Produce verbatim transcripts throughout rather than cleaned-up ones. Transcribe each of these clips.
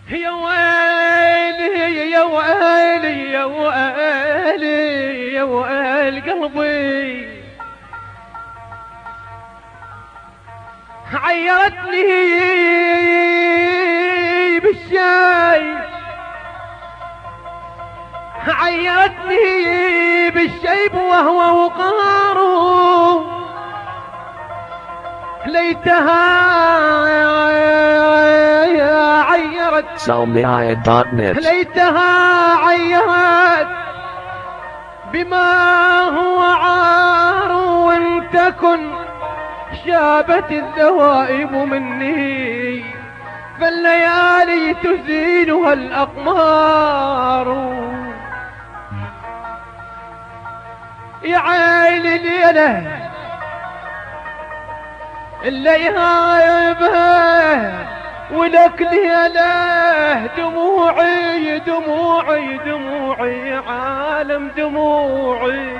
يا ويلي يا ويلي يا ويلي يا ويل قلبي عيرتني بالشاي عيرتني بالشيب وهو وقاره ليتها عيرت salmiaya دوت نت ليتها عيرت بما هو عار وان تكن شابت الذوائب مني فالليالي تزينها الأقمار يا عيني ليلة الليالي ولك ليلة دموعي دموعي دموعي عالم دموعي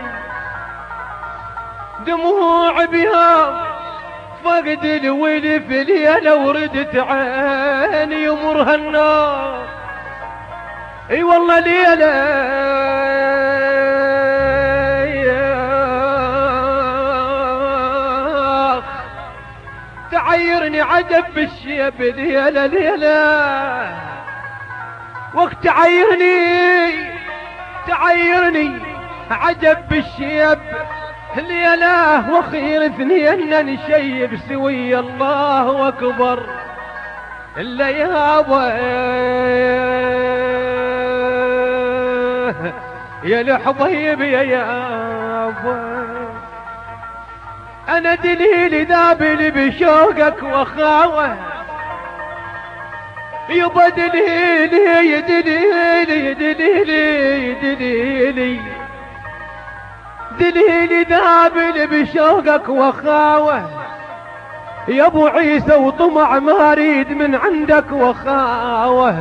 دموع بها فقد الولي في ليلة وردت عيني يمرها النار اي والله ليلة تعيرني عجب بالشيب ليلة ليلة وقت تعيرني تعيرني عجب بالشيب ليلة وخير اثنين نشيب سوي الله اكبر الا يابا يا الحبيب يا يابا انا دليلي ذابل بشوقك وخاوه يبا دليلي دليلي دليلي دليلي دليلي ذابل بشوقك وخاوه يا ابو عيسى وطمع ما اريد من عندك وخاوه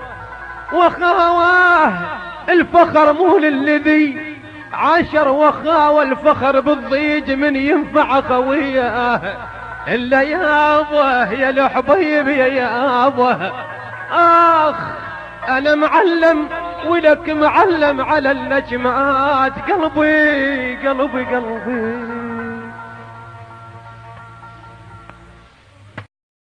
وخاوه الفخر مو للذي عاشر وخاوه الفخر بالضيج من ينفع خويه الا يابا يا الحبيب يا يابا اخ انا معلم ولك معلم على النجمات قلبي قلبي قلبي